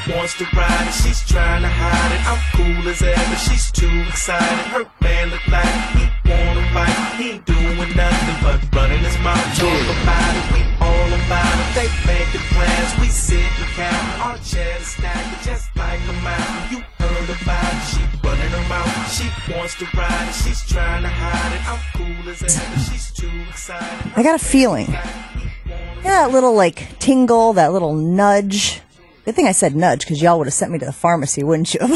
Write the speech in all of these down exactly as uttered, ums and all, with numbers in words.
wants to ride it, she's trying to hide it. I'm cool as ever, she's too excited. Her man look like he wanna fight. He ain't doing nothing but running his mouth. Talk about it, we all about it. They making plans, we sit and count. Our chairs stacked just like a mountain. You heard about it, she running her mouth. She wants to ride it, she's trying to hide it. I'm cool as ever, she's too excited. I got a feeling. Yeah, that little, like, tingle, that little nudge. Good thing I said nudge, because y'all would have sent me to the pharmacy, wouldn't you?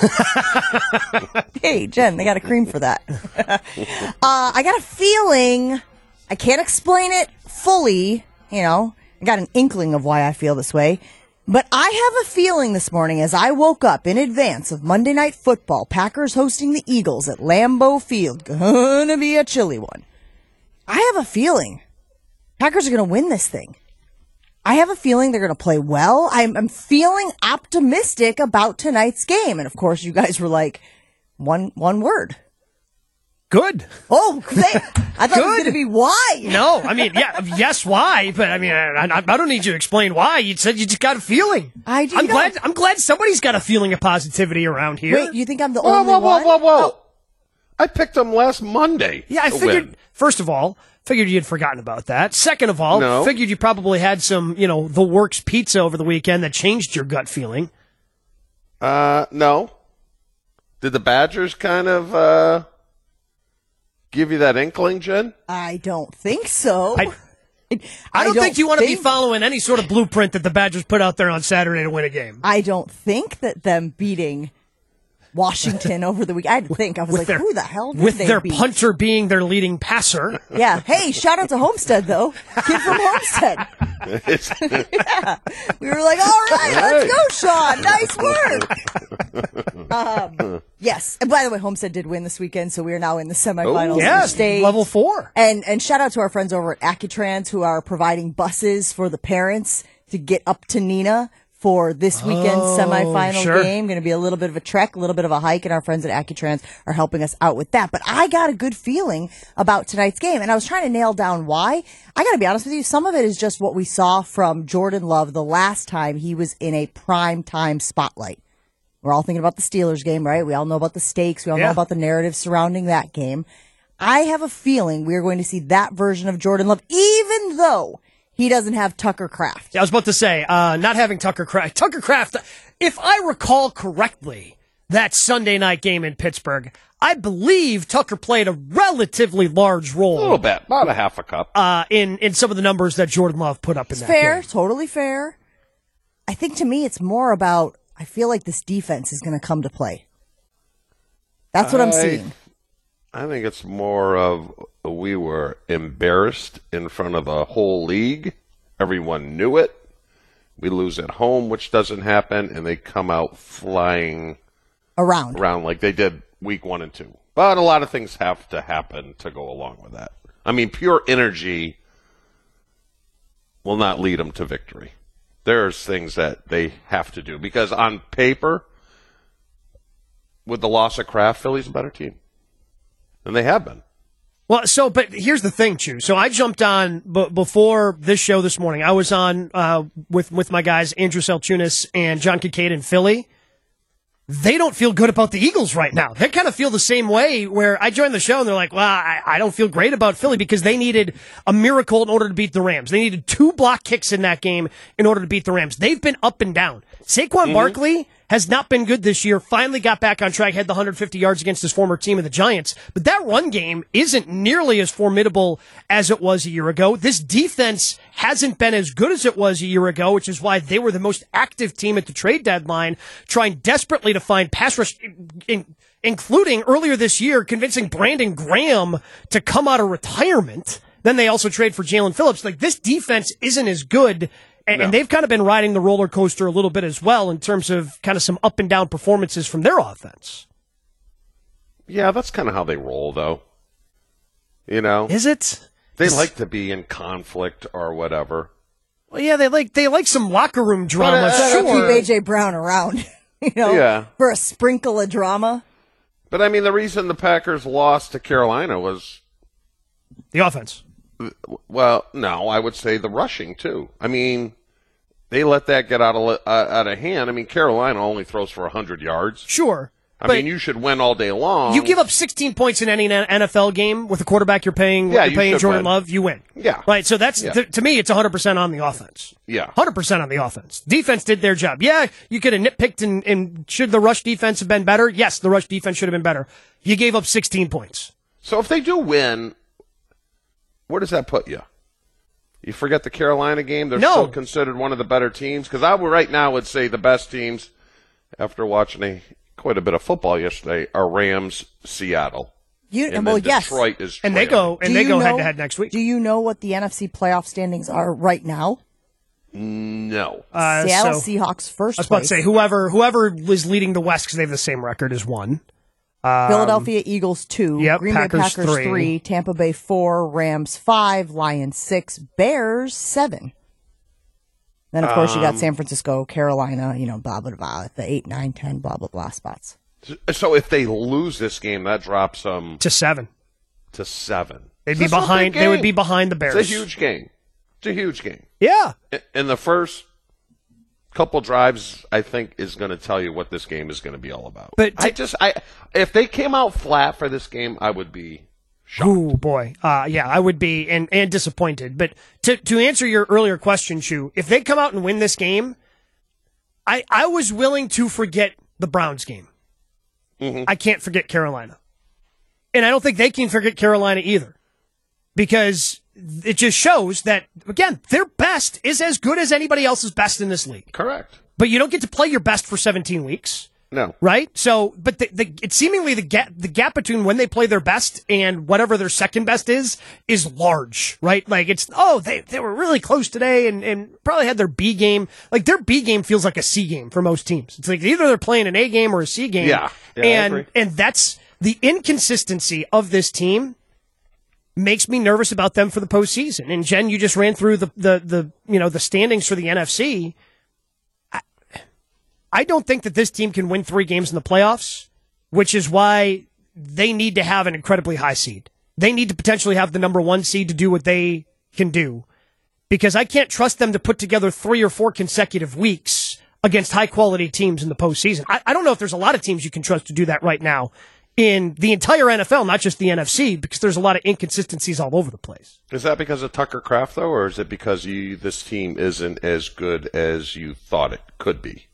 Hey, Jen, they got a cream for that. uh, I got a feeling, I can't explain it fully, you know. I got an inkling of why I feel this way. But I have a feeling this morning as I woke up in advance of Monday Night Football, Packers hosting the Eagles at Lambeau Field. Gonna be a chilly one. I have a feeling Packers are going to win this thing. I have a feeling they're going to play well. I'm, I'm feeling optimistic about tonight's game. And, of course, you guys were like, one one word. Good. Oh, they, I thought it was going to be why. No, I mean, yeah, yes, why? But, I mean, I, I, I don't need you to explain why. You said you just got a feeling. I do. I'm glad, I'm glad somebody's got a feeling of positivity around here. Wait, you think I'm the whoa, only whoa, whoa, one? whoa, whoa, whoa. Oh. I picked them last Monday. Yeah, I to figured, win. first of all, figured you'd forgotten about that. Second of all, No. figured you probably had some, you know, the works pizza over the weekend that changed your gut feeling. Uh, no. Did the Badgers kind of uh, give you that inkling, Jen? I don't think so. I, I don't think you want to be following any sort of blueprint that the Badgers put out there on Saturday to win a game. I don't think that them beating Washington over the week. I had to think. I was With like, their- who the hell did With they their beat? punter being their leading passer. Yeah. Hey, shout out to Homestead, though. Kid from Homestead. Yeah. We were like, all right, let's go, Sean. Nice work. Um, yes. And by the way, Homestead did win this weekend, so we are now in the semifinals. Yeah, for state. level four. And, and shout out to our friends over at Accutrans who are providing buses for the parents to get up to Neenah for this weekend's Oh, semifinal sure. game. Going to be a little bit of a trek, a little bit of a hike, and our friends at Accutrans are helping us out with that. But I got a good feeling about tonight's game, and I was trying to nail down why. I got to be honest with you, some of it is just what we saw from Jordan Love the last time he was in a prime time spotlight. We're all thinking about the Steelers game, right? We all know about the stakes. We all Yeah. know about the narrative surrounding that game. I have a feeling we are going to see that version of Jordan Love, even though he doesn't have Tucker Kraft. I was about to say, uh, not having Tucker Kraft. Tucker Kraft, if I recall correctly, that Sunday night game in Pittsburgh, I believe Tucker played a relatively large role. A little bit, about a half a cup. Uh, in, in some of the numbers that Jordan Love put up in It's that fair, game. totally fair. I think to me it's more about, I feel like this defense is going to come to play. That's what I, I'm seeing. I think it's more of we were embarrassed in front of the whole league. Everyone knew it. We lose at home, which doesn't happen, and they come out flying Around. around like they did week one and two. But a lot of things have to happen to go along with that. I mean, pure energy will not lead them to victory. There's things that they have to do because on paper, with the loss of Kraft, Philly's a better team. And they have been. Well, so, but here's the thing, Chew. So I jumped on b- before this show this morning. I was on uh, with with my guys, Andrew Selchunas and John Kincaid in Philly. They don't feel good about the Eagles right now. They kind of feel the same way where I joined the show and they're like, well, I, I don't feel great about Philly because they needed a miracle in order to beat the Rams. They needed two block kicks in that game in order to beat the Rams. They've been up and down. Saquon Mm-hmm. Barkley has not been good this year, finally got back on track, had the one hundred fifty yards against his former team of the Giants. But that run game isn't nearly as formidable as it was a year ago. This defense hasn't been as good as it was a year ago, which is why they were the most active team at the trade deadline, trying desperately to find pass rush, in, including earlier this year, convincing Brandon Graham to come out of retirement. Then they also trade for Jalen Phillips. Like, this defense isn't as good. And, No. and they've kind of been riding the roller coaster a little bit as well in terms of kind of some up and down performances from their offense. Yeah, that's kind of how they roll, though. You know? Is it? They Is- like to be in conflict or whatever. Well, yeah, they like they like some locker room drama. But, uh, Gotta sure. keep A J Brown around, you know, Yeah. for a sprinkle of drama. But, I mean, the reason the Packers lost to Carolina was, The offense. well, no, I would say the rushing, too. I mean, they let that get out of uh, out of hand. I mean, Carolina only throws for one hundred yards. Sure. I mean, you should win all day long. You give up sixteen points in any N F L game with a quarterback you're paying, yeah, you're you paying Jordan win. Love, you win. Yeah. Right, so that's, yeah. th- to me, it's one hundred percent on the offense. Yeah. one hundred percent on the offense. Defense did their job. Yeah, you could have nitpicked and, and should the rush defense have been better? Yes, the rush defense should have been better. You gave up sixteen points. So if they do win, where does that put you? You forget the Carolina game? They're no. still considered one of the better teams? Because I would right now would say the best teams, after watching a quite a bit of football yesterday, are Rams, Seattle. You, and well, then yes. Detroit is and they trailing. go and Do they you go know- head to head next week. Do you know what the N F C playoff standings are right now? No. Uh, Seattle so, Seahawks first I was about place. to say whoever whoever was leading the West because they have the same record is one. Um, Philadelphia Eagles two, yep, Green Packers Bay Packers three. three, Tampa Bay four, Rams five, Lions six, Bears seven. Then of course you got San Francisco, Carolina, you know, blah blah blah, the eight, nine, ten, blah blah blah spots. So if they lose this game, that drops them to seven. to seven. They'd So be it's a big behind. They would game. be behind the Bears. It's a huge game. It's a huge game. Yeah. I- In the first couple drives, I think is going to tell you what this game is going to be all about. But I to- just, I if they came out flat for this game, I would be shocked. Ooh, boy. Uh, yeah, I would be and, and disappointed. But to to answer your earlier question, Shu, if they come out and win this game, I, I was willing to forget the Browns game. Mm-hmm. I can't forget Carolina. And I don't think they can forget Carolina either. Because it just shows that, again, their best is as good as anybody else's best in this league. Correct. But you don't get to play your best for seventeen weeks. No. Right? So, but the, the, it's seemingly the gap, the gap between when they play their best and whatever their second best is, is large, right? Like it's, oh, they, they were really close today and, and probably had their B game. Like their B game feels like a C game for most teams. It's like either they're playing an A game or a C game. Yeah. Yeah, I and, agree. and that's the inconsistency of this team makes me nervous about them for the postseason. And Jen, you just ran through the, the, the, you know, the standings for the N F C. I don't think that this team can win three games in the playoffs, which is why they need to have an incredibly high seed. They need to potentially have the number one seed to do what they can do, because I can't trust them to put together three or four consecutive weeks against high quality teams in the postseason. I, I don't know if there's a lot of teams you can trust to do that right now in the entire N F L, not just the N F C, because there's a lot of inconsistencies all over the place. Is that because of Tucker Kraft, though, or is it because you this team isn't as good as you thought it could be?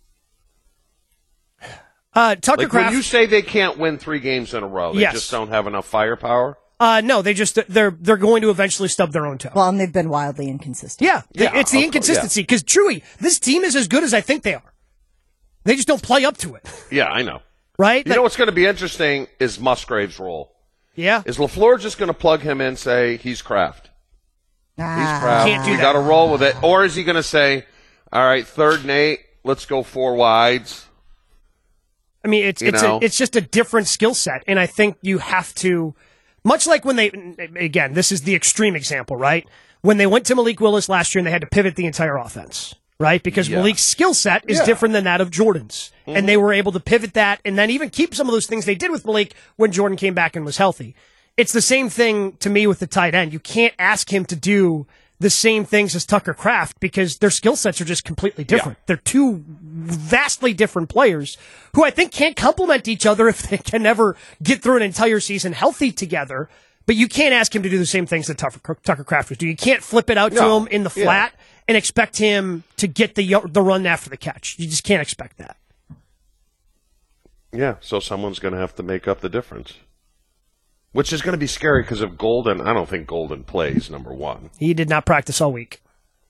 Uh, Tucker Like Kraft. when you say they can't win three games in a row, they Yes. just don't have enough firepower? Uh, no, they just they're they're going to eventually stub their own toe. Well, and they've been wildly inconsistent. Yeah, Yeah, it's the of course, inconsistency. Because truly, this team is as good as I think they are. They just don't play up to it, Yeah, I know. right? You Like- know what's going to be interesting is Musgrave's role. yeah, Is LaFleur just going to plug him in and say, he's Kraft? He's Ah. Kraft. Can't do we that. got to roll with it. Or is he going to say, all right, third and eight, let's go four wides? I mean, it's You it's know? a, it's just a different skill set, and I think you have to, much like when they, again, this is the extreme example, right? When they went to Malik Willis last year and they had to pivot the entire offense, right? Because Yeah. Malik's skill set is Yeah. different than that of Jordan's, and they were able to pivot that and then even keep some of those things they did with Malik when Jordan came back and was healthy. It's the same thing to me with the tight end. You can't ask him to do the same things as Tucker Kraft because their skill sets are just completely different. Yeah. They're two vastly different players who I think can't complement each other if they can never get through an entire season healthy together. But you can't ask him to do the same things that Tucker, Tucker Kraft was doing. You can't flip it out to No. him in the Yeah. flat and expect him to get the the run after the catch. You just can't expect that. Yeah, so someone's going to have to make up the difference. Which is going to be scary because of Golden. I don't think Golden plays, number one. He did not practice all week.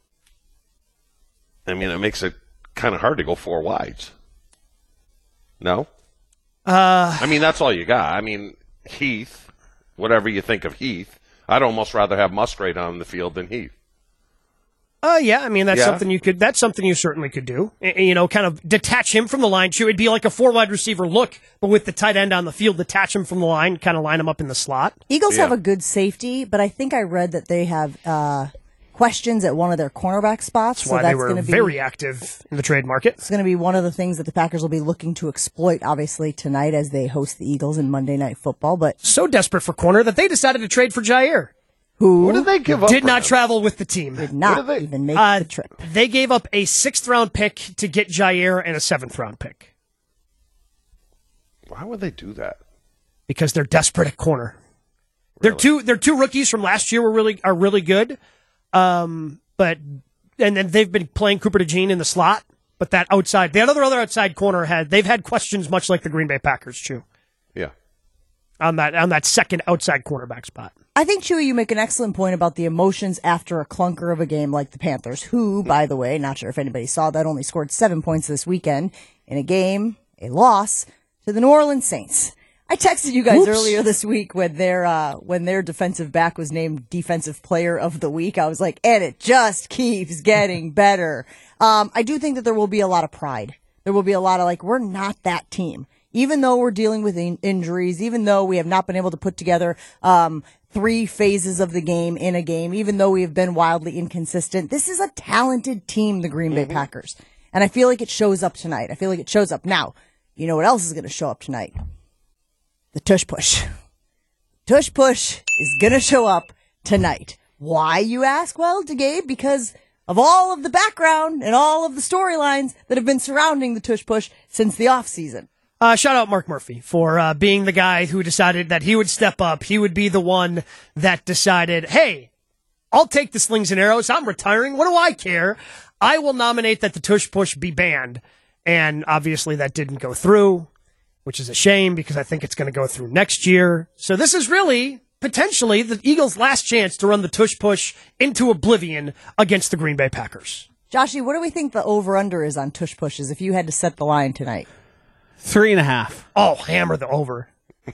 I mean, it makes it kind of hard to go four wides. No? Uh, I mean, that's all you got. I mean, Heath, whatever you think of Heath, I'd almost rather have Musgrave on the field than Heath. Uh, yeah, I mean, that's Yeah. something you could, that's something you certainly could do. Y- You know, kind of detach him from the line. It'd be like a four wide receiver look, but with the tight end on the field, detach him from the line, kind of line him up in the slot. Eagles Yeah. have a good safety, but I think I read that they have uh, questions at one of their cornerback spots. That's so why that's they were going to be very active in the trade market. it's going to be one of the things that the Packers will be looking to exploit, obviously tonight as they host the Eagles in Monday Night Football. But So desperate for corner that they decided to trade for Jair. Who What did they give up? Did for not him? travel with the team. did not What did they- even make Uh, the trip. They gave up a sixth round pick to get Jair and a seventh round pick Why would they do that? because they're desperate at corner. They're two. They're two rookies from last year were really are really good, um, but and then they've been playing Cooper DeJean in the slot. But that outside, the other other outside corner had they've had questions much like the Green Bay Packers too Yeah. on that on that second outside cornerback spot. I think, Chewy, you make an excellent point about the emotions after a clunker of a game like the Panthers, who, by the way, not sure if anybody saw that, only scored seven points this weekend in a game, a loss to the New Orleans Saints. I texted you guys Oops. earlier this week when their uh, when their defensive back was named Defensive Player of the Week. I was like, and it just keeps getting better. Um, I do think that there will be a lot of pride. There will be a lot of like, we're not that team. Even though we're dealing with in- injuries, even though we have not been able to put together um, three phases of the game in a game, even though we have been wildly inconsistent, this is a talented team, the Green Bay Packers. And I feel like it shows up tonight. I feel like it shows up now. You know what else is going to show up tonight? The tush push. Tush push is going to show up tonight. Why, you ask? Well, to Gabe, because of all of the background and all of the storylines that have been surrounding the tush push since the offseason. Uh, shout out Mark Murphy for uh, being the guy who decided that he would step up. He would be the one that decided, hey, I'll take the slings and arrows. I'm retiring. What do I care? I will nominate that the tush push be banned. And obviously that didn't go through, which is a shame because I think it's going to go through next year. So this is really potentially the Eagles' last chance to run the tush push into oblivion against the Green Bay Packers. Joshy, what do we think the over-under is on tush pushes if you had to set the line tonight? Three and a half. Oh, hammer the over.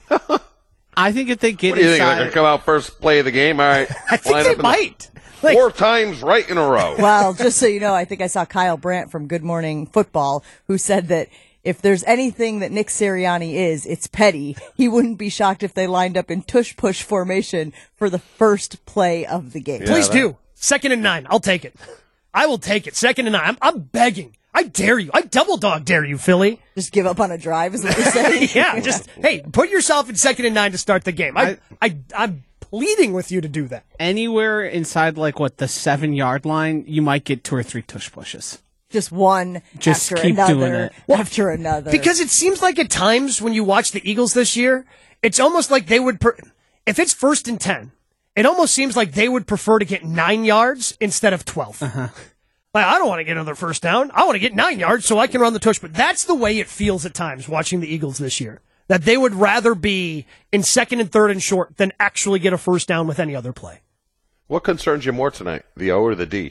I think if they get What do you think? They're inside, going to come out first play of the game? All right. I think line they up in the- might. Like, Four times right in a row. Well, just so you know, I think I saw Kyle Brandt from Good Morning Football who said that if there's anything that Nick Sirianni is, it's petty. He wouldn't be shocked if they lined up in tush-push formation for the first play of the game. please that- do. Second and nine. I'll take it. I will take it. Second and nine. I'm, I'm begging. I dare you. I double dog dare you, Philly. Just give up on a drive is what you're saying? Yeah, just, hey, put yourself in second and nine to start the game. I, I, I'm pleading with you to do that. anywhere inside like what the seven yard line, you might get two or three tush pushes. Just one Just after keep another doing it. after another. Because it seems like at times when you watch the Eagles this year, it's almost like they would, per- if it's first and ten, it almost seems like they would prefer to get nine yards instead of twelve. Uh-huh. Like, I don't want to get another first down. I want to get nine yards so I can run the tush. But that's the way it feels at times watching the Eagles this year. That they would rather be in second and third and short than actually get a first down with any other play. What concerns you more tonight, the O or the D?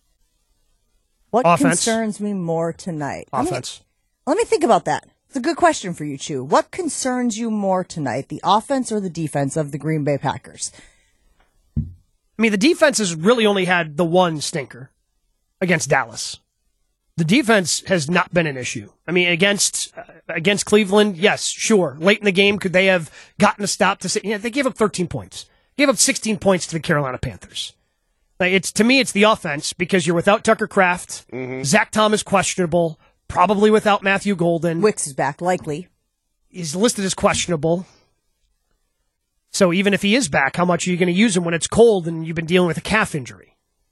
what Offense. concerns me more tonight? Let me- Offense. Let me think about that. It's a good question for you, Chu. What concerns you more tonight, the offense or the defense of the Green Bay Packers? I mean, the defense has really only had the one stinker against Dallas. The defense has not been an issue. I mean, against uh, against Cleveland, yes, sure. Late in the game, could they have gotten a stop to say, yeah, they gave up thirteen points. Gave up sixteen points to the Carolina Panthers. Like, it's to me, it's the offense because you're without Tucker Kraft. Zach Thomas questionable, probably without Matthew Golden. Wicks is back, likely. He's listed as questionable. So even if he is back, how much are you going to use him when it's cold and you've been dealing with a calf injury?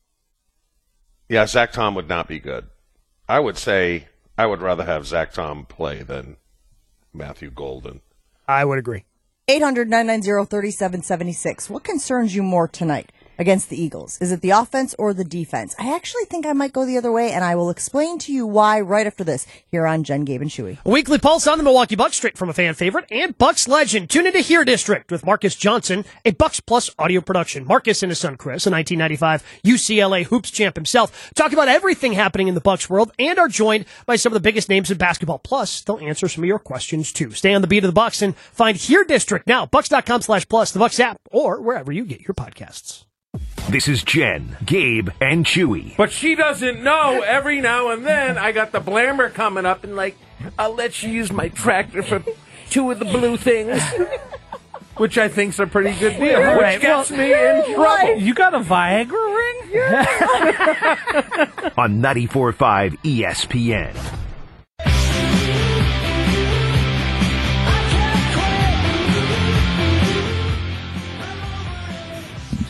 Yeah, Zach Tom would not be good. I would say I would rather have Zach Tom play than Matthew Golden. I would agree. eight hundred, nine nine zero, three seven seven six. What concerns you more tonight against the Eagles? Is it the offense or the defense? I actually think I might go the other way, and I will explain to you why right after this here on Jen, Gabe, and Shuey. A weekly pulse on the Milwaukee Bucks, straight from a fan favorite and Bucks legend. Tune into Here District with Marcus Johnson, a Bucks Plus audio production. Marcus and his son Chris, a nineteen ninety-five U C L A hoops champ himself, talk about everything happening in the Bucks world and are joined by some of the biggest names in basketball. Plus, they'll answer some of your questions too. Stay on the beat of the Bucks and find Here District now, bucks.com slash plus, the Bucks app, or wherever you get your podcasts. This is Jen, Gabe, and Chewy. But she doesn't know. Every now and then, I got the blammer coming up, and like, I'll let you use my tractor for two of the blue things, which I think's a pretty good deal, which right, gets well, me in trouble. You got a Viagra ring? On ninety-four point five E S P N.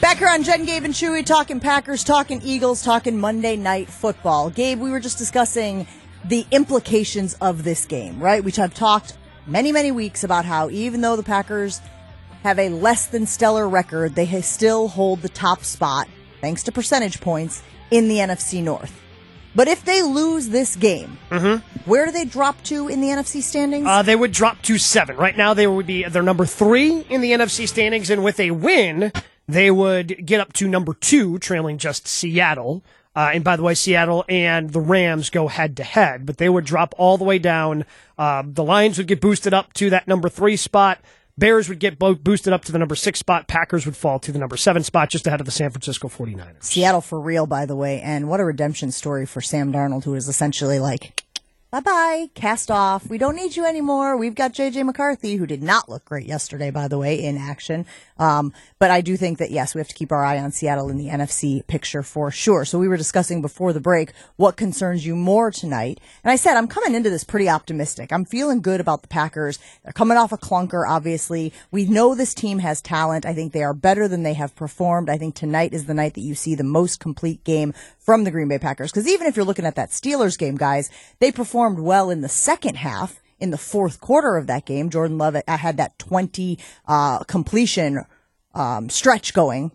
Back here on Jen, Gabe, and Chewy, talking Packers, talking Eagles, talking Monday Night Football. Gabe, we were just discussing the implications of this game, right? We have talked many, many weeks about how even though the Packers have a less than stellar record, they still hold the top spot, thanks to percentage points, in the N F C North. But if they lose this game, mm-hmm. where do they drop to in the N F C standings? Uh, they would drop to seven. Right now, they would be they're number three in the N F C standings, and with a win, they would get up to number two, trailing just Seattle. Uh, and by the way, Seattle and the Rams go head to head, but they would drop all the way down. Uh, the Lions would get boosted up to that number three spot. Bears would get bo- boosted up to the number six spot. Packers would fall to the number seven spot, just ahead of the San Francisco forty-niners. Seattle for real, by the way. And what a redemption story for Sam Darnold, who is essentially like, bye-bye, cast off. We don't need you anymore. We've got J J McCarthy, who did not look great yesterday, by the way, in action. Um, but I do think that, yes, we have to keep our eye on Seattle in the N F C picture for sure. So we were discussing before the break what concerns you more tonight. And I said I'm coming into this pretty optimistic. I'm feeling good about the Packers. They're coming off a clunker, obviously. We know this team has talent. I think they are better than they have performed. I think tonight is the night that you see the most complete game from the Green Bay Packers. Because even if you're looking at that Steelers game, guys, they performed well in the second half. In the fourth quarter of that game, Jordan Love had that twenty uh, completion um, stretch going.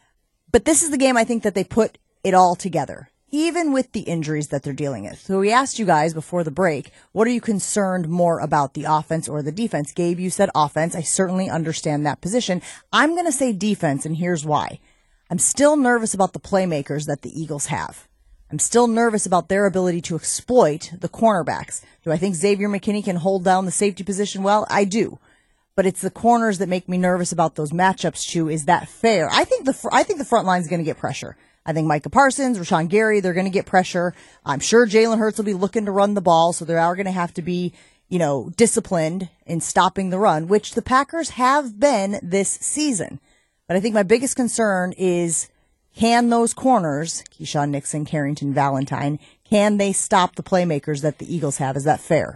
But this is the game I think that they put it all together, even with the injuries that they're dealing with. So we asked you guys before the break, what are you concerned more about, the offense or the defense? Gabe, you said offense. I certainly understand that position. I'm going to say defense, and here's why. I'm still nervous about the playmakers that the Eagles have. I'm still nervous about their ability to exploit the cornerbacks. Do I think Xavier McKinney can hold down the safety position well? I do. But it's the corners that make me nervous about those matchups, Chew. Is that fair? I think the fr- I think the front line is going to get pressure. I think Micah Parsons, Rashawn Gary, they're going to get pressure. I'm sure Jalen Hurts will be looking to run the ball, so they are going to have to be, you know, disciplined in stopping the run, which the Packers have been this season. But I think my biggest concern is, can those corners, Keyshawn Nixon, Carrington, Valentine, can they stop the playmakers that the Eagles have? Is that fair?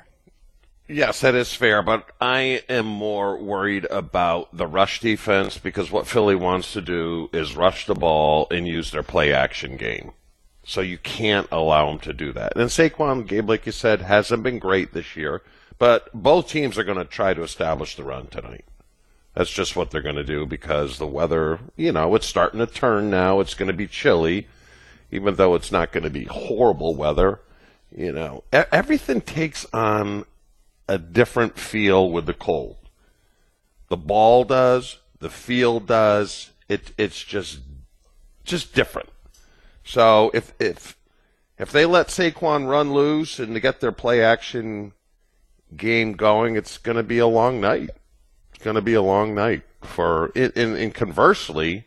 Yes, that is fair, but I am more worried about the rush defense because what Philly wants to do is rush the ball and use their play-action game. So you can't allow them to do that. And Saquon, Gabe, like you said, hasn't been great this year, but both teams are going to try to establish the run tonight. That's just what they're going to do because the weather, you know, it's starting to turn now. It's going to be chilly, even though it's not going to be horrible weather. You know, e- everything takes on a different feel with the cold. The ball does, the field does. It it's just just different. So if if if they let Saquon run loose and to get their play action game going, it's going to be a long night. It's going to be a long night for it. And, and conversely,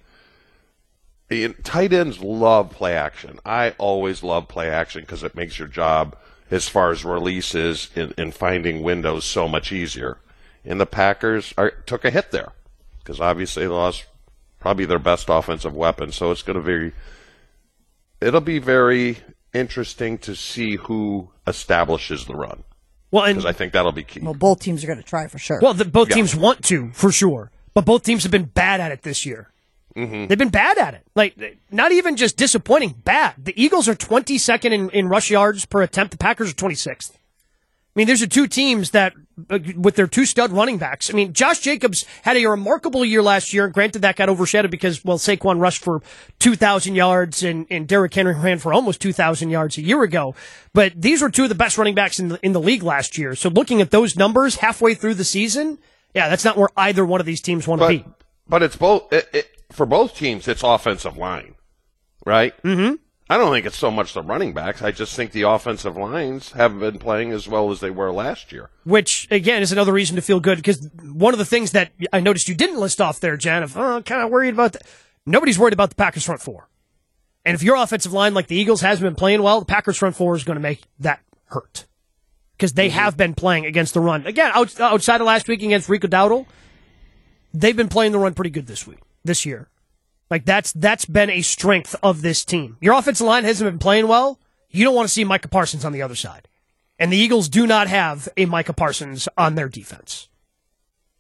the tight ends love play action. I always love play action because it makes your job as far as releases and, and finding windows so much easier. And the Packers are, took a hit there because obviously they lost probably their best offensive weapon. So it's going to be it'll be very interesting to see who establishes the run. Well, and because I think that'll be key. Well, both teams are going to try for sure. Well, the, both Yeah. teams want to, for sure. But both teams have been bad at it this year. Mm-hmm. They've been bad at it. Like, not even just disappointing, bad. The Eagles are twenty-second in, in rush yards per attempt. The Packers are twenty-sixth. I mean, these are two teams that, uh, with their two stud running backs. I mean, Josh Jacobs had a remarkable year last year. Granted, that got overshadowed because, well, Saquon rushed for two thousand yards and, and Derrick Henry ran for almost two thousand yards a year ago. But these were two of the best running backs in the, in the league last year. So looking at those numbers halfway through the season, yeah, that's not where either one of these teams want to But, be. but it's both it, it, for both teams. It's offensive line, right? Mm-hmm. I don't think it's so much the running backs. I just think the offensive lines haven't been playing as well as they were last year. Which, again, is another reason to feel good, because one of the things that I noticed you didn't list off there, Jen, of, oh, kind of worried about that. Nobody's worried about the Packers front four. And if your offensive line, like the Eagles, hasn't been playing well, the Packers front four is going to make that hurt. Because they mm-hmm. have been playing against the run. Again, out, outside of last week against Rico Dowdle, they've been playing the run pretty good this week, this year. Like, that's that's been a strength of this team. Your offensive line hasn't been playing well. You don't want to see Micah Parsons on the other side. And the Eagles do not have a Micah Parsons on their defense.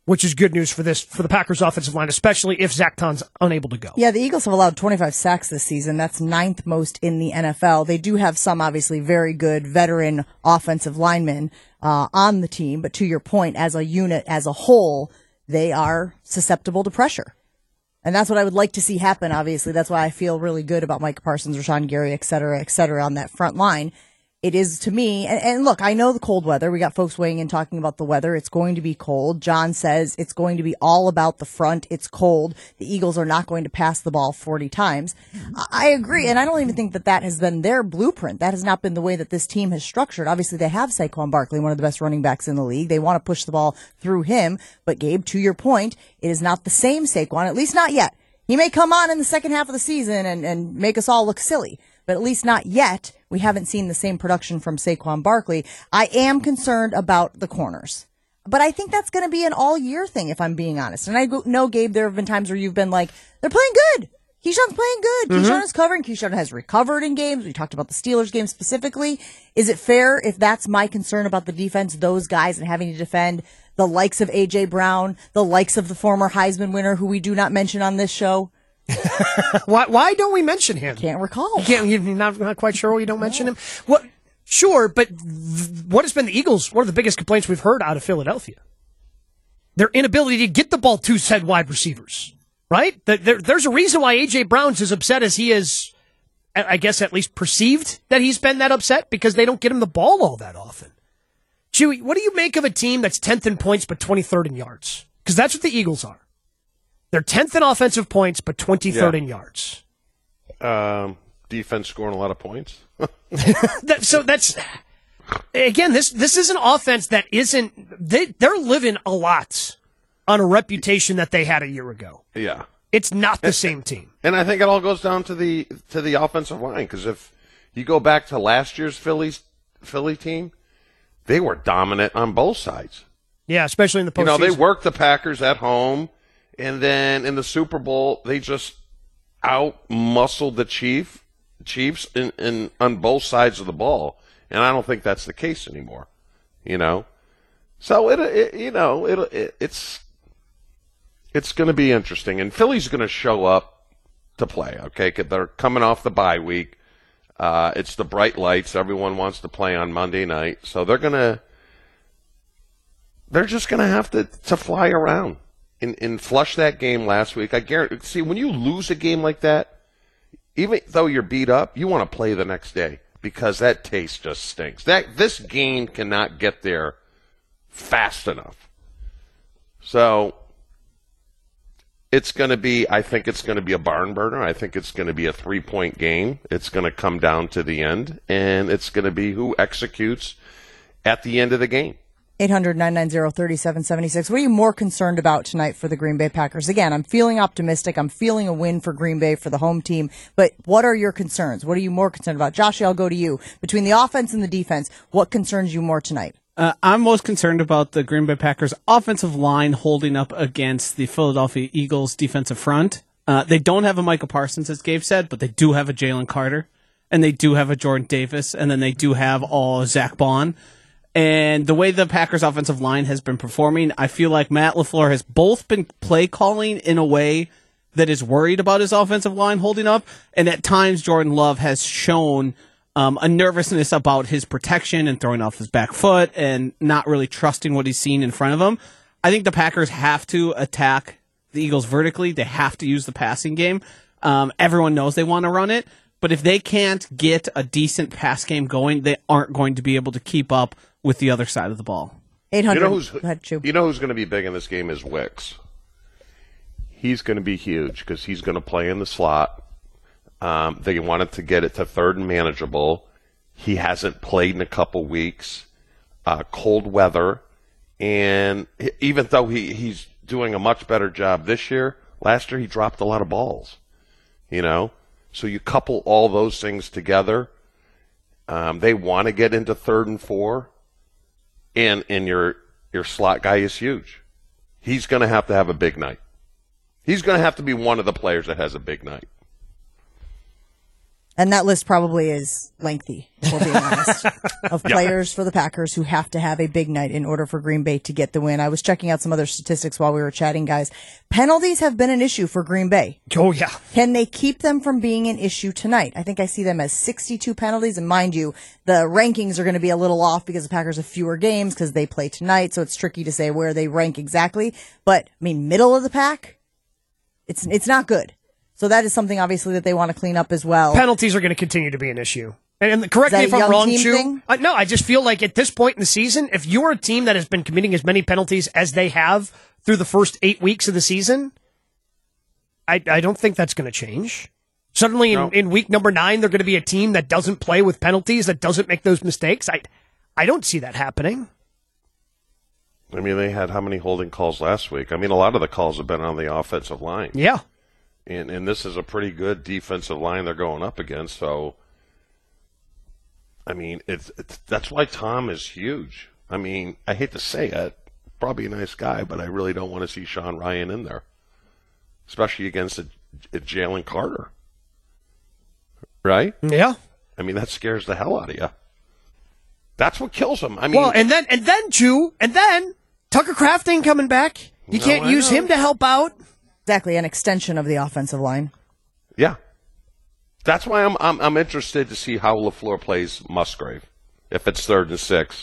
which is good news for this for the Packers offensive line, especially if Zach Ton's unable to go. Yeah, the Eagles have allowed twenty-five sacks this season. That's ninth most in the N F L. They do have some obviously very good veteran offensive linemen uh, on the team, but to your point, as a unit, as a whole, they are susceptible to pressure. And that's what I would like to see happen, obviously. That's why I feel really good about Micah Parsons, Rashawn Gary, et cetera, et cetera, on that front line. It is to me, and, and look, I know the cold weather. We got folks weighing in talking about the weather. It's going to be cold. John says it's going to be all about the front. It's cold. The Eagles are not going to pass the ball forty times. I agree, and I don't even think that that has been their blueprint. That has not been the way that this team has structured. Obviously, they have Saquon Barkley, one of the best running backs in the league. They want to push the ball through him. But, Gabe, to your point, it is not the same Saquon, at least not yet. He may come on in the second half of the season and, and make us all look silly, but at least not yet. We haven't seen the same production from Saquon Barkley. I am concerned about the corners, but I think that's going to be an all-year thing, if I'm being honest. And I know, Gabe, there have been times where you've been like, they're playing good. Keyshawn's playing good. Mm-hmm. Keyshawn is covering. Keyshawn has recovered in games. We talked about the Steelers game specifically. Is it fair, if that's my concern about the defense, those guys and having to defend the likes of A J. Brown, the likes of the former Heisman winner, who we do not mention on this show? why Why don't we mention him? Can't recall. You can't, you're not, not quite sure why you don't mention him? What? Sure, but th- what has been the Eagles? One of the biggest complaints we've heard out of Philadelphia? Their inability to get the ball to said wide receivers, right? There, there's a reason why A J. Brown's as upset as he is, I guess at least perceived that he's been that upset, because they don't get him the ball all that often. Chewy, what do you make of a team that's tenth in points but twenty-third in yards? Because that's what the Eagles are. They're tenth in offensive points but twenty-third yeah. in yards. Um, defense scoring a lot of points. that, so that's, again, this this is an offense that isn't, they, they're living a lot on a reputation that they had a year ago. Yeah. It's not the and, same team. And I think it all goes down to the to the offensive line, because if you go back to last year's Phillies Philly team, they were dominant on both sides. Yeah, especially in the postseason. You know, they worked the Packers at home, and then in the Super Bowl, they just out-muscled the Chief, Chiefs in, in, on both sides of the ball. And I don't think that's the case anymore, you know. So, it, it you know, it, it it's it's going to be interesting. And Philly's going to show up to play, okay? 'Cause they're coming off the bye week. Uh, it's the bright lights. Everyone wants to play on Monday night. So they're going to – they're just going to have to to fly around and, and flush that game last week. I guarantee – see, when you lose a game like that, even though you're beat up, you want to play the next day, because that taste just stinks. That this game cannot get there fast enough. So it's going to be, I think it's going to be a barn burner. I think it's going to be a three-point game. It's going to come down to the end, and it's going to be who executes at the end of the game. eight hundred, nine nine zero, three seven seven six. What are you more concerned about tonight for the Green Bay Packers? Again, I'm feeling optimistic. I'm feeling a win for Green Bay, for the home team. But what are your concerns? What are you more concerned about? Joshie, I'll go to you. Between the offense and the defense, what concerns you more tonight? Uh, I'm most concerned about the Green Bay Packers offensive line holding up against the Philadelphia Eagles defensive front. Uh, they don't have a Micah Parsons, as Gabe said, but they do have a Jalen Carter, and they do have a Jordan Davis, and then they do have all Zach Bond. And the way the Packers offensive line has been performing, I feel like Matt LaFleur has both been play calling in a way that is worried about his offensive line holding up, and at times Jordan Love has shown um, a nervousness about his protection and throwing off his back foot and not really trusting what he's seen in front of him. I think the Packers have to attack the Eagles vertically. They have to use the passing game. Um, everyone knows they want to run it, but if they can't get a decent pass game going, they aren't going to be able to keep up with the other side of the ball. eight hundred. You know who's, Go ahead, Chew. you know who's going to be big in this game is Wicks. He's going to be huge because he's going to play in the slot. Um, they wanted to get it to third and manageable. He hasn't played in a couple weeks. Uh, cold weather. And even though he, he's doing a much better job this year, last year he dropped a lot of balls. You know? So you couple all those things together. Um, they want to get into third and four. And, and your, your slot guy is huge. He's going to have to have a big night. He's going to have to be one of the players that has a big night. And that list probably is lengthy, if we're being honest, of players for the Packers who have to have a big night in order for Green Bay to get the win. I was checking out some other statistics while we were chatting, guys. Penalties have been an issue for Green Bay. Oh, yeah. Can they keep them from being an issue tonight? I think I see them as sixty-two penalties. And mind you, the rankings are going to be a little off because the Packers have fewer games because they play tonight. So it's tricky to say where they rank exactly. But, I mean, middle of the pack, it's it's not good. So that is something, obviously, that they want to clean up as well. Penalties are going to continue to be an issue. And, and correct me if I'm wrong, Chu. Uh, no, I just feel like at this point in the season, if you're a team that has been committing as many penalties as they have through the first eight weeks of the season, I, I don't think that's going to change. Suddenly, in, no. in week number nine, they're going to be a team that doesn't play with penalties, that doesn't make those mistakes. I, I don't see that happening. I mean, they had how many holding calls last week? I mean, a lot of the calls have been on the offensive line. Yeah. And, and this is a pretty good defensive line they're going up against. So, I mean, it's, it's that's why Tom is huge. I mean, I hate to say it, probably a nice guy, but I really don't want to see Sean Ryan in there, especially against a, a Jalen Carter. Right? Yeah. I mean, that scares the hell out of you. That's what kills him. I mean, well, and then and then Chu, and then Tucker Kraft ain't coming back. You No, can't I use know. him to help out. Exactly, an extension of the offensive line. Yeah, that's why I'm I'm I'm interested to see how LaFleur plays Musgrave. If it's third and six,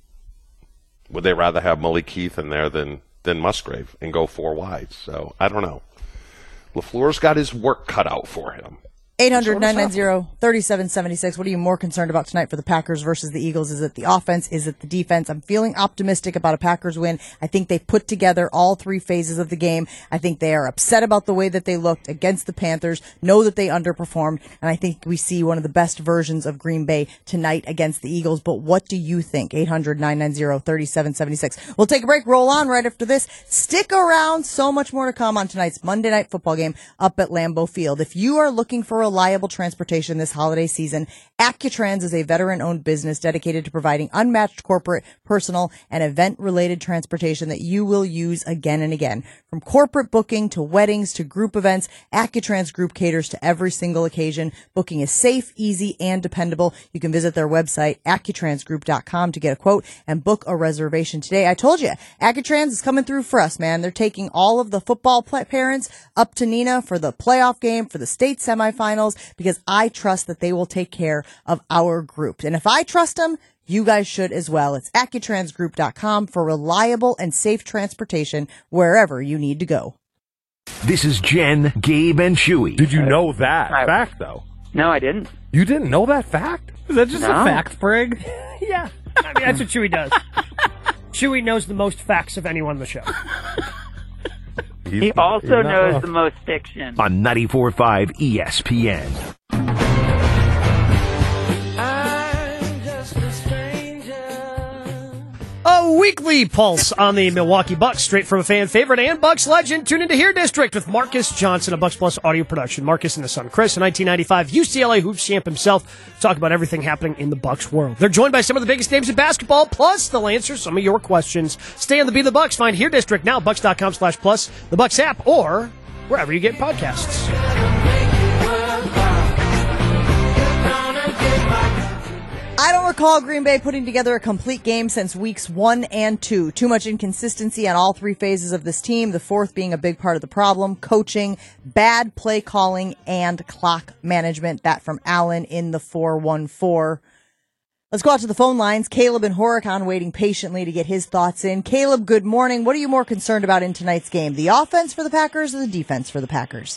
would they rather have Malik Heath in there than than Musgrave and go four wide? So I don't know. LaFleur's got his work cut out for him. eight hundred, nine nine zero, three seven seven six. What are you more concerned about tonight for the Packers versus the Eagles? Is it the offense? Is it the defense? I'm feeling optimistic about a Packers win. I think they put together all three phases of the game. I think they are upset about the way that they looked against the Panthers, know that they underperformed, and I think we see one of the best versions of Green Bay tonight against the Eagles. But what do you think? eight hundred, nine nine zero, three seven seven six. We'll take a break, roll on right after this. Stick around. So much more to come on tonight's Monday Night Football game up at Lambeau Field. If you are looking for reliable transportation this holiday season, AccuTrans is a veteran-owned business dedicated to providing unmatched corporate, personal, and event-related transportation that you will use again and again. From corporate booking to weddings to group events, AccuTrans Group caters to every single occasion. Booking is safe, easy, and dependable. You can visit their website, accutrans group dot com, to get a quote and book a reservation today. I told you, AccuTrans is coming through for us, man. They're taking all of the football play- parents up to Neenah for the playoff game, for the state semifinals, because I trust that they will take care of our group. And if I trust them, you guys should as well. It's accutrans group dot com for reliable and safe transportation wherever you need to go. This is Jen, Gabe, and Chewy. Did you know that I- fact, though? No, I didn't. You didn't know that fact? Is that just No. a fact, Brig? Yeah. I mean, that's what Chewy does. Chewy knows the most facts of anyone on the show. He also knows the most fiction. On ninety-four point five E S P N. A weekly pulse on the Milwaukee Bucks, straight from a fan favorite and Bucks legend. Tune into Here District with Marcus Johnson, a Bucks Plus audio production. Marcus and his son Chris, a nineteen ninety-five U C L A hoops champ himself, talk about everything happening in the Bucks world. They're joined by some of the biggest names in basketball, plus they'll answer some of your questions. Stay on the Be the Bucks. Find Here District now, bucks dot com slash plus, the Bucks app, or wherever you get podcasts. I don't recall Green Bay putting together a complete game since weeks one and two. Too much inconsistency on all three phases of this team, the fourth being a big part of the problem. Coaching, bad play calling, and clock management. That from Allen in the four one four. Let's go out to the phone lines. Caleb and Horicon waiting patiently to get his thoughts in. Caleb, good morning. What are you more concerned about in tonight's game? The offense for the Packers or the defense for the Packers?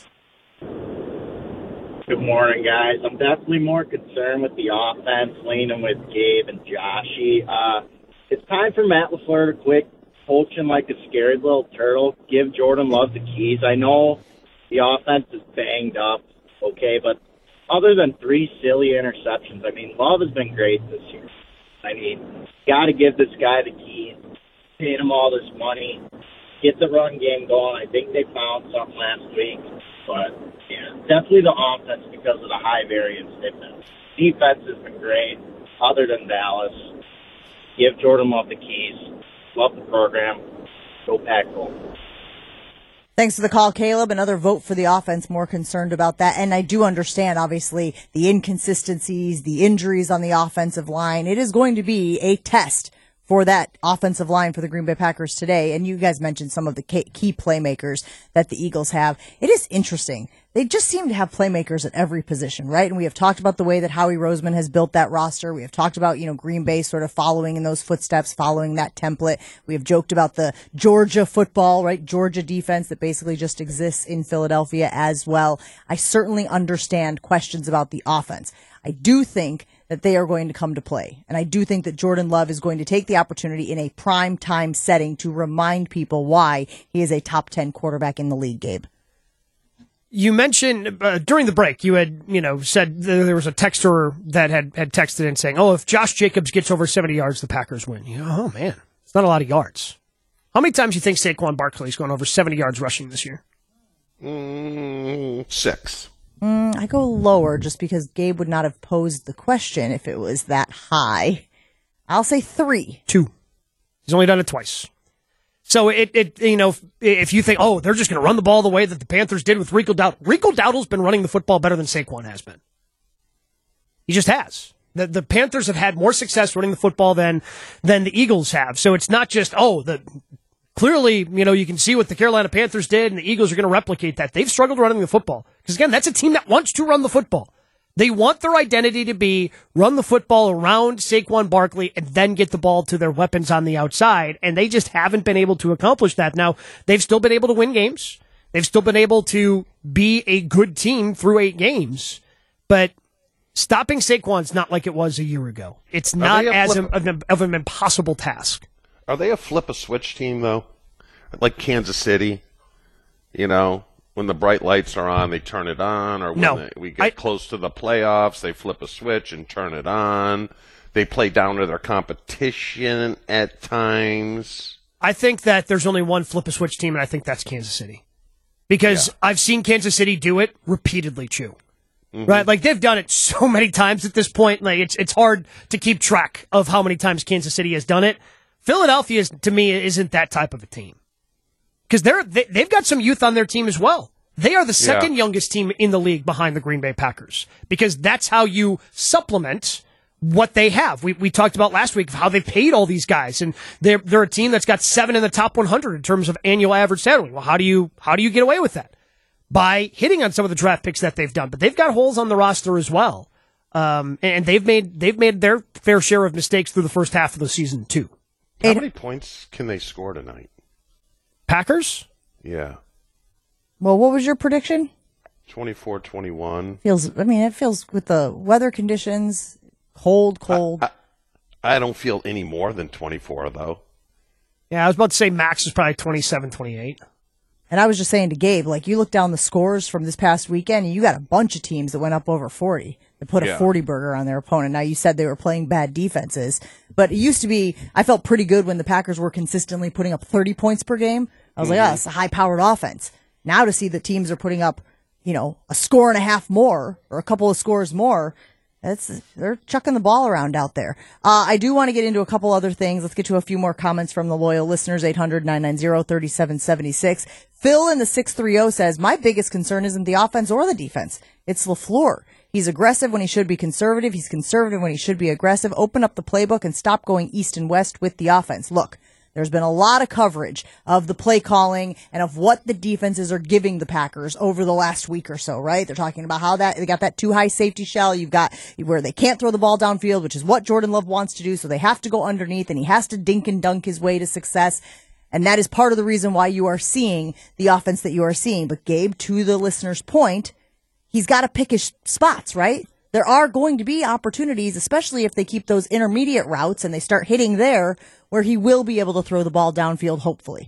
Good morning, guys. I'm definitely more concerned with the offense, leaning with Gabe and Joshy. Uh, it's time for Matt LaFleur to quit coaching like a scared little turtle. Give Jordan Love the keys. I know the offense is banged up, okay, but other than three silly interceptions, I mean, Love has been great this year. I mean, got to give this guy the keys, paid him all this money, get the run game going. I think they found something last week. But, yeah, definitely the offense because of the high variance difference. Defense has been great, other than Dallas. Give Jordan Love the keys. Love the program. Go Pack Go. Thanks for the call, Caleb. Another vote for the offense, more concerned about that. And I do understand, obviously, the inconsistencies, the injuries on the offensive line. It is going to be a test for that offensive line for the Green Bay Packers today. And you guys mentioned some of the key playmakers that the Eagles have. It is interesting. They just seem to have playmakers at every position, right? And we have talked about the way that Howie Roseman has built that roster. We have talked about, you know, Green Bay sort of following in those footsteps, following that template. We have joked about the Georgia football, right? Georgia defense that basically just exists in Philadelphia as well. I certainly understand questions about the offense. I do think that they are going to come to play. And I do think that Jordan Love is going to take the opportunity in a prime time setting to remind people why he is a top ten quarterback in the league, Gabe. You mentioned uh, during the break, you had, you know, said there was a texter that had, had texted in saying, oh, if Josh Jacobs gets over seventy yards, the Packers win. You know, oh, man, it's not a lot of yards. How many times do you think Saquon Barkley's going over seventy yards rushing this year? Mm, six. Mm, I go lower just because Gabe would not have posed the question if it was that high. I'll say three. Two. He's only done it twice. So it, it, you know, if you think, oh, they're just going to run the ball the way that the Panthers did with Rico Dowdle. Rico Dowdle's been running the football better than Saquon has been. He just has. The, the Panthers have had more success running the football than, than the Eagles have. So it's not just, oh, the, clearly, you know, you can see what the Carolina Panthers did and the Eagles are going to replicate that. They've struggled running the football. Because again, that's a team that wants to run the football. They want their identity to be run the football around Saquon Barkley and then get the ball to their weapons on the outside, and they just haven't been able to accomplish that. Now, they've still been able to win games. They've still been able to be a good team through eight games, but stopping Saquon's not like it was a year ago. It's not as flip- of, an, of an impossible task. Are they a flip-a-switch team, though? Like Kansas City, you know? When the bright lights are on, they turn it on, or when no, they, we get I, close to the playoffs, they flip a switch and turn it on. They play down to their competition at times. I think that there's only one flip-a-switch team, and I think that's Kansas City. Because yeah. I've seen Kansas City do it repeatedly, too. Mm-hmm. Right? Like, they've done it so many times at this point, like it's it's hard to keep track of how many times Kansas City has done it. Philadelphia, is, to me, isn't that type of a team. Because they're, they, they've got some youth on their team as well. They are the second yeah. youngest team in the league behind the Green Bay Packers. Because that's how you supplement what they have. We we talked about last week of how they paid all these guys. And they're, they're a team that's got seven in the top one hundred in terms of annual average salary. Well, how do you how do you get away with that? By hitting on some of the draft picks that they've done. But they've got holes on the roster as well. Um, and they've made they've made their fair share of mistakes through the first half of the season, too. How many points can they score tonight? Packers? Yeah. Well, what was your prediction? twenty-four twenty-one. Feels. I mean, it feels with the weather conditions, cold, cold. I, I, I don't feel any more than twenty-four, though. Yeah, I was about to say max is probably twenty-seven twenty-eight. And I was just saying to Gabe, like, you look down the scores from this past weekend, and you got a bunch of teams that went up over forty. They put yeah. a forty burger on their opponent. Now, you said they were playing bad defenses, but it used to be, I felt pretty good when the Packers were consistently putting up thirty points per game. I was mm-hmm. like, oh, it's a high-powered offense. Now to see that teams are putting up, you know, a score and a half more, or a couple of scores more, that's, they're chucking the ball around out there. Uh, I do want to get into a couple other things. Let's get to a few more comments from the loyal listeners. eight hundred nine nine zero three seven seven six. Phil in the six three zero says, my biggest concern isn't the offense or the defense. It's LaFleur. He's aggressive when he should be conservative. He's conservative when he should be aggressive. Open up the playbook and stop going east and west with the offense. Look, there's been a lot of coverage of the play calling and of what the defenses are giving the Packers over the last week or so, right? They're talking about how that they got that too high safety shell. You've got where they can't throw the ball downfield, which is what Jordan Love wants to do. So they have to go underneath and he has to dink and dunk his way to success. And that is part of the reason why you are seeing the offense that you are seeing. But Gabe, to the listener's point, he's got to pick his spots, right? There are going to be opportunities, especially if they keep those intermediate routes and they start hitting there, where he will be able to throw the ball downfield, hopefully.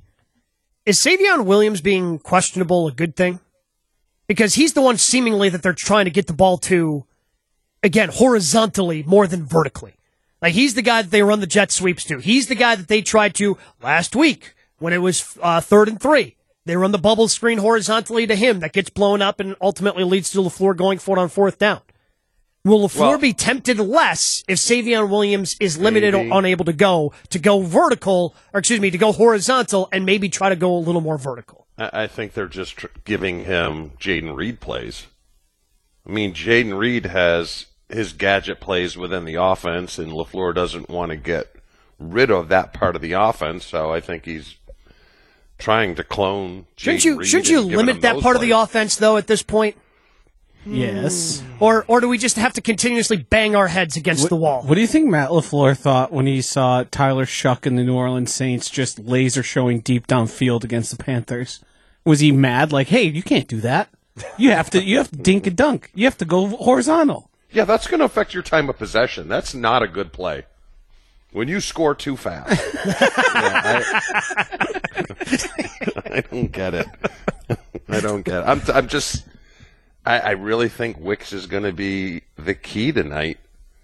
Is Savion Williams being questionable a good thing? Because he's the one seemingly that they're trying to get the ball to, again, horizontally more than vertically. Like, he's the guy that they run the jet sweeps to. He's the guy that they tried to last week when it was uh, third and three. They run the bubble screen horizontally to him that gets blown up and ultimately leads to LaFleur going for it on fourth down. Will LaFleur well, be tempted less if Savion Williams is limited maybe. or unable to go, to go vertical, or excuse me, to go horizontal and maybe try to go a little more vertical? I, I think they're just tr- giving him Jaden Reed plays. I mean, Jaden Reed has his gadget plays within the offense, and LaFleur doesn't want to get rid of that part of the offense, so I think he's trying to clone Shouldn't Jaden you, Reed shouldn't you and giving limit him that those part of the plays. offense, though, at this point? Yes. Or or do we just have to continuously bang our heads against What, the wall? what do you think Matt LaFleur thought when he saw Tyler Shuck and the New Orleans Saints just laser showing deep downfield against the Panthers? Was he mad? Like, hey, you can't do that. You have to. You have to dink and dunk. You have to go horizontal. Yeah, that's going to affect your time of possession. That's not a good play. When you score too fast. yeah, I, I don't get it. I don't get it. I'm, I'm just, I, I really think Wicks is going to be the key tonight,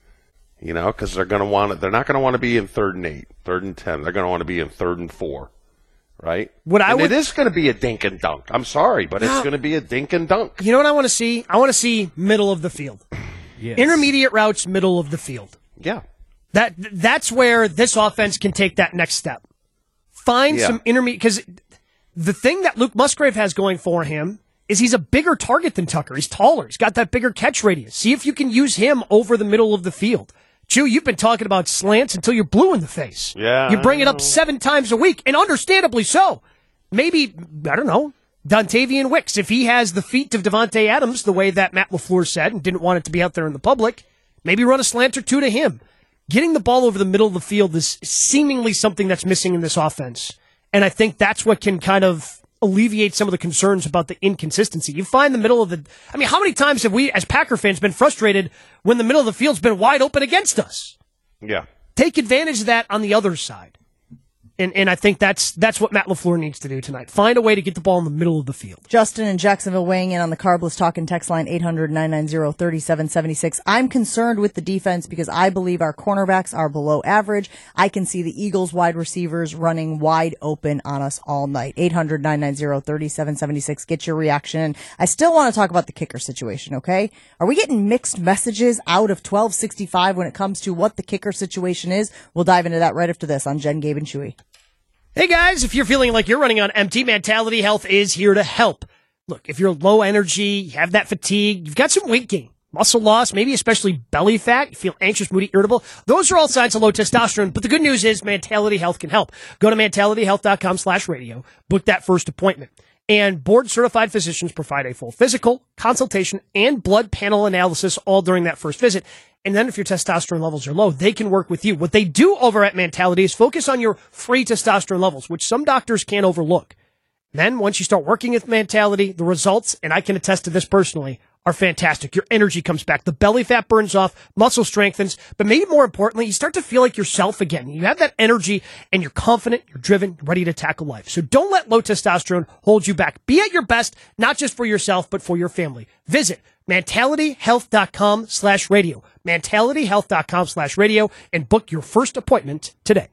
you know, because they're going to want it. They're not going to want to be in third and eight, third and ten. They're going to want to be in third and four, right? What I and would, it is going to be a dink and dunk. I'm sorry, but it's going to be a dink and dunk. You know what I want to see? I want to see middle of the field. Yes. Intermediate routes, middle of the field. Yeah. That That's where this offense can take that next step. Find Yeah. some intermediate, because the thing that Luke Musgrave has going for him is he's a bigger target than Tucker. He's taller. He's got that bigger catch radius. See if you can use him over the middle of the field. Chew, you've been talking about slants until you're blue in the face. Yeah. You bring it up seven times a week, and understandably so. Maybe, I don't know, Dontavian Wicks, if he has the feet of Devontae Adams, the way that Matt LaFleur said, and didn't want it to be out there in the public, maybe run a slant or two to him. Getting the ball over the middle of the field is seemingly something that's missing in this offense. And I think that's what can kind of alleviate some of the concerns about the inconsistency. You find the middle of the... I mean, how many times have we, as Packer fans, been frustrated when the middle of the field's been wide open against us? Yeah. Take advantage of that on the other side. And and I think that's that's what Matt LaFleur needs to do tonight. Find a way to get the ball in the middle of the field. Justin in Jacksonville weighing in on the Carbless Talking text line eight hundred, nine nine zero, three seven seven six. I'm concerned with the defense because I believe our cornerbacks are below average. I can see the Eagles wide receivers running wide open on us all night. eight hundred, nine nine zero, three seven seven six. Get your reaction. I still want to talk about the kicker situation, okay? Are we getting mixed messages out of twelve sixty-five when it comes to what the kicker situation is? We'll dive into that right after this on Jen, Gabe, and Chewy. Hey guys, if you're feeling like you're running on empty, Mentality Health is here to help. Look, if you're low energy, you have that fatigue, you've got some weight gain, muscle loss, maybe especially belly fat, you feel anxious, moody, irritable, those are all signs of low testosterone. But the good news is Mentality Health can help. Go to mentality health dot com slash radio, book that first appointment. And board-certified physicians provide a full physical, consultation, and blood panel analysis all during that first visit. And then if your testosterone levels are low, they can work with you. What they do over at Mentality is focus on your free testosterone levels, which some doctors can't overlook. Then once you start working with Mentality, the results, and I can attest to this personally, are fantastic. Your energy comes back. The belly fat burns off, muscle strengthens, but maybe more importantly, you start to feel like yourself again. You have that energy and you're confident, you're driven, you're ready to tackle life. So don't let low testosterone hold you back. Be at your best, not just for yourself, but for your family. Visit mentality health dot com slash radio. mentality health dot com slash radio and book your first appointment today.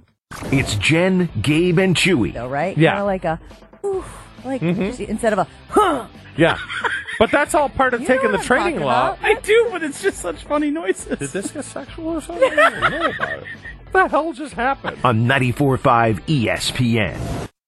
It's Jen, Gabe, and Chewy. So, right? Yeah. Kind of like a, ooh, like, instead of a, huh. Yeah. But that's all part of You know taking the what I'm training talking law. about. I do, but it's just such funny noises. Did this get sexual or something? I don't know about it. What the hell just happened? On ninety-four point five E S P N.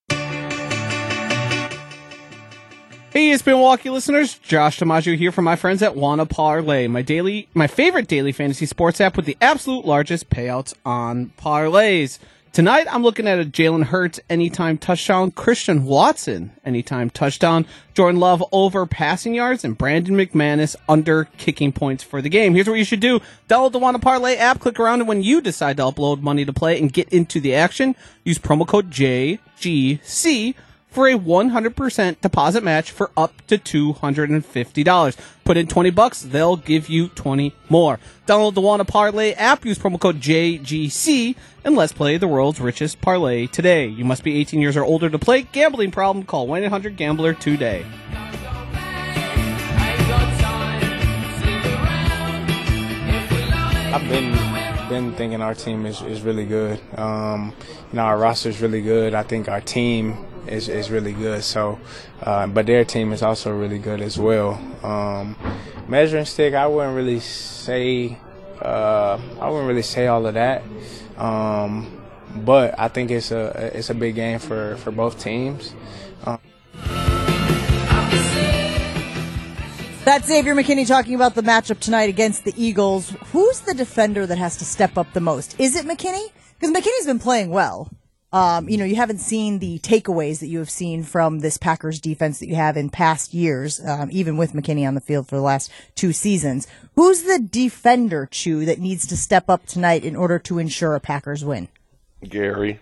Hey, E S P N Milwaukee listeners, Josh DiMaggio here from my friends at Wanna Parlay, my daily, my favorite daily fantasy sports app with the absolute largest payouts on parlays. Tonight, I'm looking at a Jalen Hurts anytime touchdown, Christian Watson anytime touchdown, Jordan Love over passing yards, and Brandon McManus under kicking points for the game. Here's what you should do. Download the Wanna Parlay app, click around, and when you decide to upload money to play and get into the action, use promo code J G C for a one hundred percent deposit match for up to two hundred fifty dollars. Put in twenty bucks, they'll give you twenty more. Download the Wanna Parlay app, use promo code J G C, and let's play the world's richest parlay today. You must be eighteen years or older to play. Gambling problem? Call one eight hundred gambler today. I've been been thinking our team is, is really good. Um, you know, our roster is really good. I think our team is, is really good. So, uh, but their team is also really good as well. Um, measuring stick, I wouldn't really say. Uh, I wouldn't really say all of that. Um, but I think it's a it's a big game for, for both teams. Um, That's Xavier McKinney talking about the matchup tonight against the Eagles. Who's the defender that has to step up the most? Is it McKinney? Because McKinney's been playing well. Um, you know, you haven't seen the takeaways that you have seen from this Packers defense that you have in past years, um, even with McKinney on the field for the last two seasons. Who's the defender, Chew, that needs to step up tonight in order to ensure a Packers win? Gary.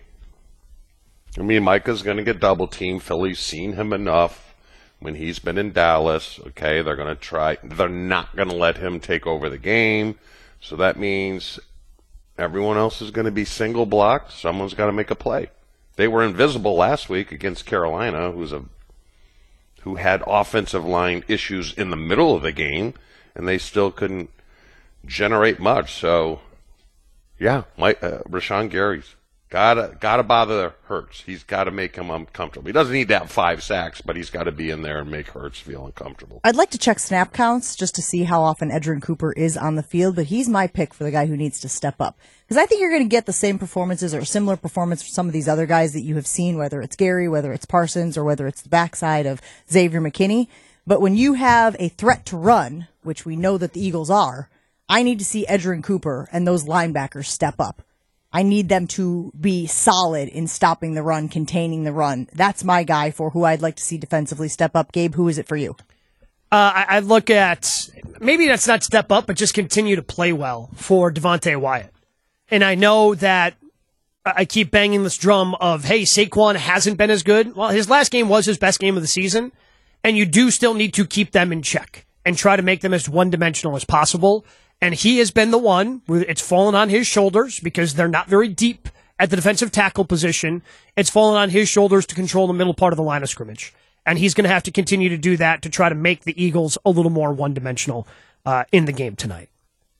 I mean, Micah's going to get double teamed. Philly's seen him enough when he's been in Dallas. Okay, they're going to try. They're not going to let him take over the game. So that means everyone else is going to be single blocked. Someone's got to make a play. They were invisible last week against Carolina, who's a who had offensive line issues in the middle of the game, and they still couldn't generate much. So, yeah, Mike, uh, Rashawn Gary's gotta gotta bother Hurts. He's got to make him uncomfortable. He doesn't need to have five sacks, but he's got to be in there and make Hurts feel uncomfortable. I'd like to check snap counts just to see how often Edgerrin Cooper is on the field, but he's my pick for the guy who needs to step up. Because I think you're going to get the same performances or similar performance from some of these other guys that you have seen, whether it's Gary, whether it's Parsons, or whether it's the backside of Xavier McKinney. But when you have a threat to run, which we know that the Eagles are, I need to see Edgerrin Cooper and those linebackers step up. I need them to be solid in stopping the run, containing the run. That's my guy for who I'd like to see defensively step up. Gabe, who is it for you? Uh, I, I look at, maybe that's not step up, but just continue to play well for Devontae Wyatt. And I know that I keep banging this drum of, hey, Saquon hasn't been as good. Well, his last game was his best game of the season, and you do still need to keep them in check and try to make them as one-dimensional as possible. And he has been the one where it's fallen on his shoulders because they're not very deep at the defensive tackle position. It's fallen on his shoulders to control the middle part of the line of scrimmage. And he's going to have to continue to do that to try to make the Eagles a little more one-dimensional uh, in the game tonight.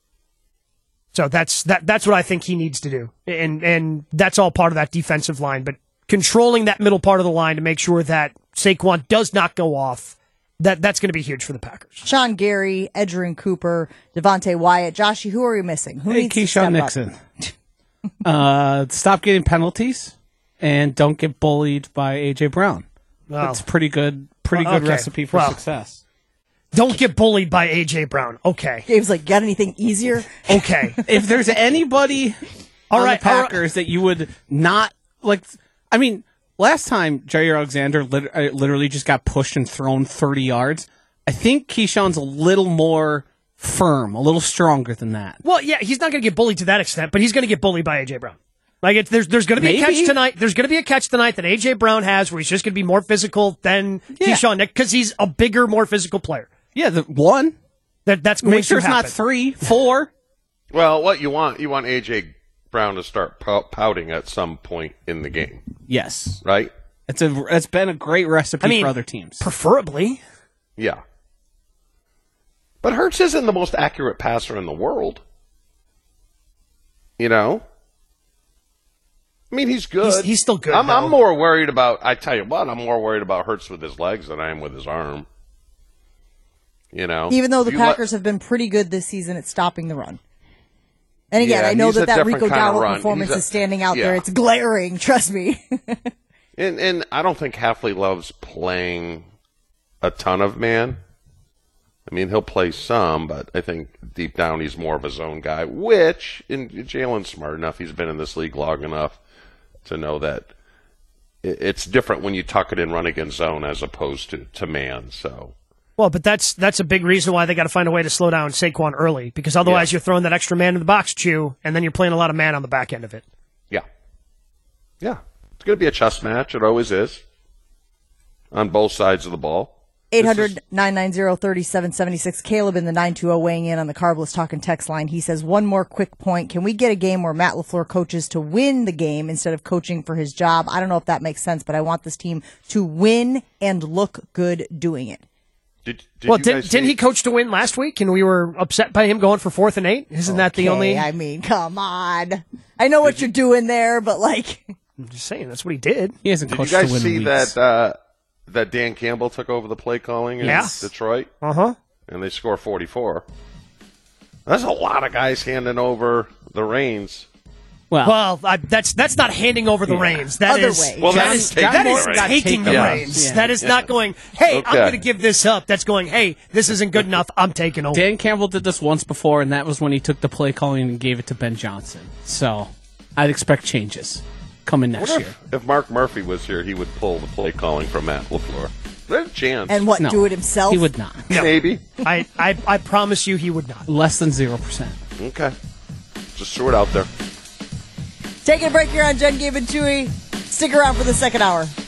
So that's that. That's what I think he needs to do. And, and that's all part of that defensive line. But controlling that middle part of the line to make sure that Saquon does not go off, That that's going to be huge for the Packers. Sean Gary, Edgerrin Cooper, Devontae Wyatt, Joshy. Who are we missing? Who hey, needs Keyshawn to step Nixon. uh, stop getting penalties and don't get bullied by A J Brown. Wow. That's pretty good. Pretty Well, good okay. recipe for Well, success. Don't get bullied by A J Brown. Okay. Gabe's like, got anything easier? Okay. If there's anybody all on right, the Packers all right. that you would not like, I mean, last time Jair Alexander lit- uh, literally just got pushed and thrown thirty yards. I think Keyshawn's a little more firm, a little stronger than that. Well, yeah, he's not going to get bullied to that extent, but he's going to get bullied by A J Brown. Like it's, there's there's going to be Maybe. a catch tonight. There's going to be a catch tonight that A J Brown has, where he's just going to be more physical than Yeah. Keyshawn Nick because he's a bigger, more physical player. Yeah, the one. That that's going Make sure to it's not happen. three, four. Well, what you want, you want A J Brown to start pout- pouting at some point in the game, Yes, right? it's a. It's been a great recipe I mean, for other teams. preferably. Yeah. But Hurts isn't the most accurate passer in the world. You know? I mean, he's good. He's, he's still good. I'm, though. I'm more worried about, I tell you what, I'm more worried about Hurts with his legs than I am with his arm. You know? Even though the If you let- Packers have been pretty good this season at stopping the run. And again, Yeah, I know he's that a that different Rico kind of Dowdle run. performance He's a- is standing out there. yeah. It's glaring, trust me. And, and I don't think Halfley loves playing a ton of man. I mean, he'll play some, but I think deep down he's more of a zone guy, which, and Jalen's smart enough, he's been in this league long enough to know that it- it's different when you tuck it in run against zone as opposed to, to man, so. Well, but that's that's a big reason why they got to find a way to slow down Saquon early, because otherwise Yeah. you're throwing that extra man in the box, Chew, and then you're playing a lot of man on the back end of it. Yeah. Yeah. It's going to be a chess match. It always is. On both sides of the ball. eight hundred, nine nine zero, three seven seven six. Caleb in the nine two zero weighing in on the Carbless Talking text line. He says, one more quick point. Can we get a game where Matt LaFleur coaches to win the game instead of coaching for his job? I don't know if that makes sense, but I want this team to win and look good doing it. Did, did well, you did, guys didn't see- he coach to win last week, and we were upset by him going for fourth and eight? Isn't that the Okay, only... I mean, come on. I know what you're doing there, but like... I'm just saying, that's what he did. He hasn't Did you coached guys to win see weeks. that uh, that Dan Campbell took over the play calling in Yeah. Detroit? Uh-huh. And they score forty-four. That's a lot of guys handing over the reins. Well, Well, I, that's that's not handing over the reins. That Other is way. Well, that that is is taking that the is reins. taking the Yeah. reins. Yeah. That is not going, hey, I'm Okay. going to give this up. That's going, hey, this isn't good enough. I'm taking over. Dan Campbell did this once before, and that was when he took the play calling and gave it to Ben Johnson. So I'd expect changes coming next What year. if, if Mark Murphy was here, he would pull the play calling from Matt LaFleur. There's a chance. And what, No. do it himself? He would not. Maybe. I, I I promise you, he would not. Less than zero percent. Okay. Just throw it out there. Taking a break here on Jen, Gabe, and Chewy. Stick around for the second hour.